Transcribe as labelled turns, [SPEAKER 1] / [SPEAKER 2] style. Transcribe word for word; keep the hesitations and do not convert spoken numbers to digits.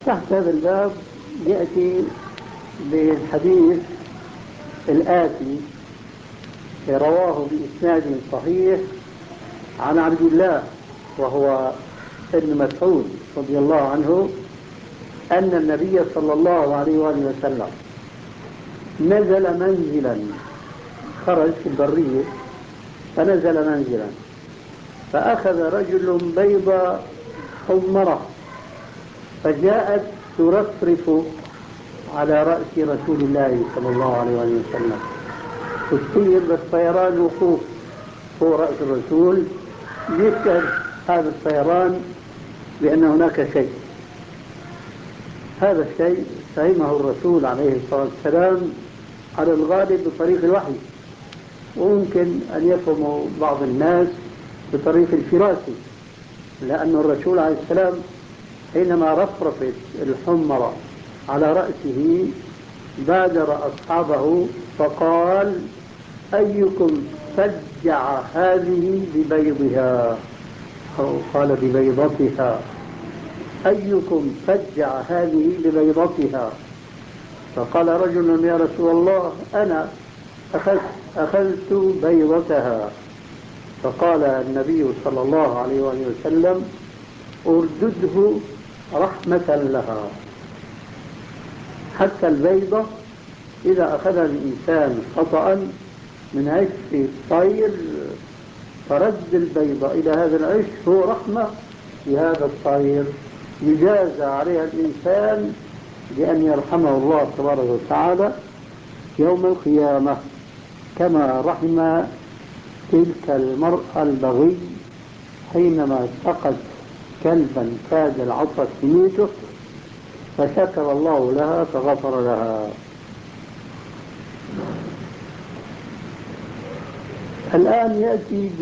[SPEAKER 1] تحت هذا الباب يأتي بالحديث الآتي رواه بإسناد صحيح عن عبد الله وهو ابن مسعود رضي الله عنه أن النبي صلى الله عليه وآله وسلم نزل منزلا، خرج في البرية فنزل منزلا فأخذ رجل بيضة حمرة فجاءت ترفرف على رأس رسول الله صلى الله عليه وسلم، تشير بالطيران وقوف فوق رأس الرسول، يشعر هذا الطيران بأن هناك شيء. هذا الشيء فهمه الرسول عليه الصلاة والسلام على الغالب بطريق الوحي، وممكن أن يفهم بعض الناس بطريق الفراسة، لأن الرسول عليه السلام حينما رفرفت الحمرة على رأسه بادر أصحابه فقال: أيكم فجع هذه ببيضها، أو قال ببيضتها، أيكم فجع هذه ببيضتها؟ فقال رجل: يا رسول الله أنا أخذت, أخذت بيضتها. فقال النبي صلى الله عليه وسلم: أردده رحمة لها. حتى البيضة إذا أخذها الإنسان خطأ من عش الطير فرد البيضة إلى هذا العش هو رحمة لهذا الطير، يجازى عليها الإنسان بأن يرحمه الله تبارك وتعالى يوم القيامة، كما رحم تلك المرأة البغي حينما سقت كلبا كاد العطش يميته فشكر الله لها فغفر لها. الآن يأتي